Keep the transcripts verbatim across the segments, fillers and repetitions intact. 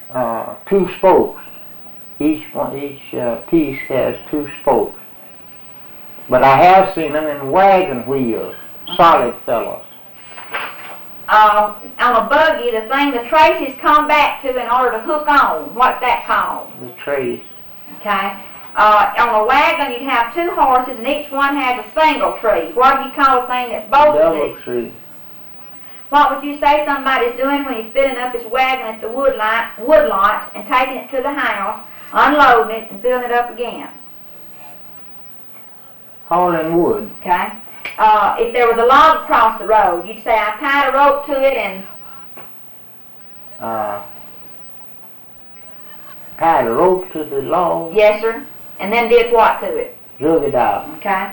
uh, two spokes. Each one, each uh, piece has two spokes. But I have seen them in wagon wheels, solid fellows. Uh, on a buggy, the thing the traces come back to in order to hook on, what's that called? The trace. Okay. Uh, on a wagon, you'd have two horses, and each one has a single tree. What do you call a thing that's both Double trees? tree. What would you say somebody's doing when he's filling up his wagon at the wood lot, wood lot and taking it to the house, unloading it, and filling it up again? Hauling wood. Okay. Uh, if there was a log across the road, you'd say, I tied a rope to it and... Uh, tied a rope to the log. Yes, sir. And then did what to it? Drug it out. Okay.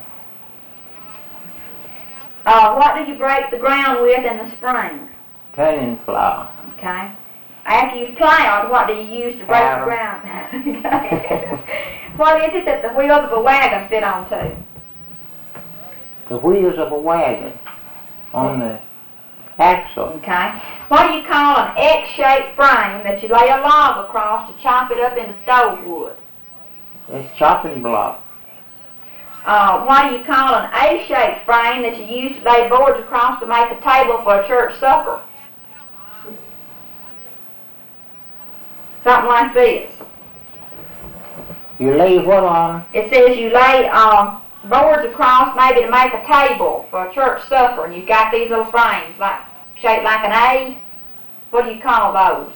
Uh, what do you break the ground with in the spring? Turning plow. Okay. After you've plowed, what do you use to break Hammer. the ground? Okay. What is it that the wheels of a wagon fit onto? The wheels of a wagon on the axle. Okay. What do you call an X-shaped frame that you lay a log across to chop it up into stove wood? It's chopping block. Uh, what do you call an A-shaped frame that you use to lay boards across to make a table for a church supper? Something like this. You lay what on? It says you lay uh, boards across maybe to make a table for a church supper, and you've got these little frames like shaped like an A. What do you call those?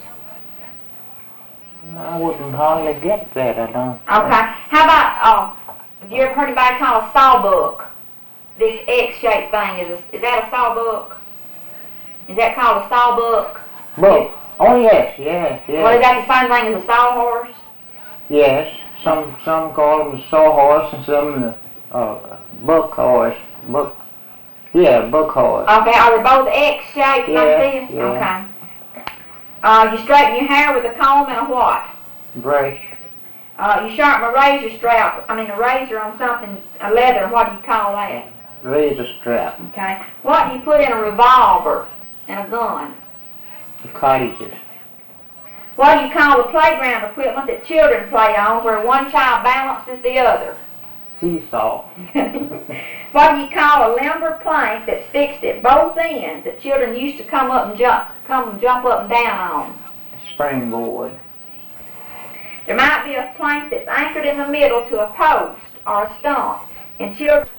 I wouldn't hardly get that, I don't. Okay. How about, uh, have you ever heard anybody call a sawbuck? This X-shaped thing, is, a, is that a sawbuck? Is that called a sawbuck? Book. Oh, yes, yes, yes. Well, is that the same thing as a sawhorse? Yes. Some some call them sawhorse and some the uh, buck horse. Buck. Yeah, buck horse. Okay, are they both X-shaped Yeah, like this? yeah. Okay. Uh, you straighten your hair with a comb and a what? Brush. Uh, you sharpen a razor strap, I mean a razor on something, a leather, what do you call that? Razor strap. Okay. What do you put in a revolver and a gun? The cottages. What do you call the playground equipment that children play on where one child balances the other? Seesaw. What do you call a limber plank that's fixed at both ends that children used to come up and jump, come and jump up and down on? Springboard. There might be a plank that's anchored in the middle to a post or a stump, and children...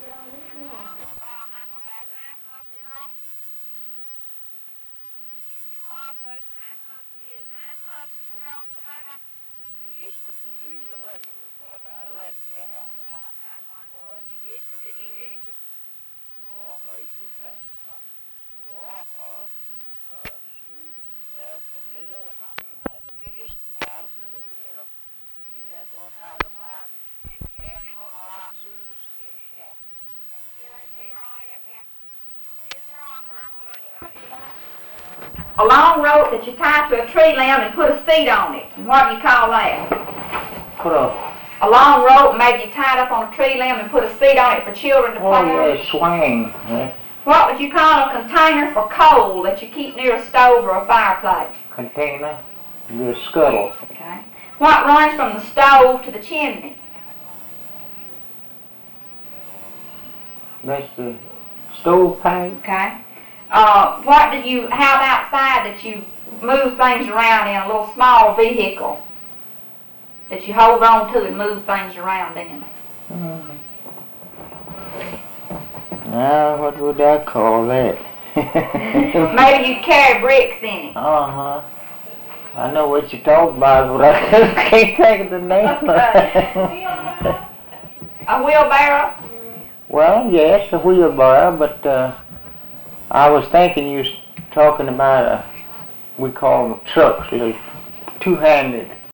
A long rope that you tie to a tree limb and put a seat on it. And what do you call that? Put a... A long rope, maybe you tie it up on a tree limb and put a seat on it for children to play Oh, on. yeah, swing. Yeah. What would you call a container for coal that you keep near a stove or a fireplace? Container. The scuttle. Okay. What runs from the stove to the chimney? That's the stovepipe. Okay. Uh, what do you have outside that you move things around in, a little small vehicle that you hold on to and move things around in? Mm. Now, what would I call that? Maybe you carry bricks in it. Uh-huh. I know what you're talking about, but I can't think of the name of it. A wheelbarrow? Well, yes, a wheelbarrow, but uh, I was thinking you was talking about, a, we call them trucks, little two-handed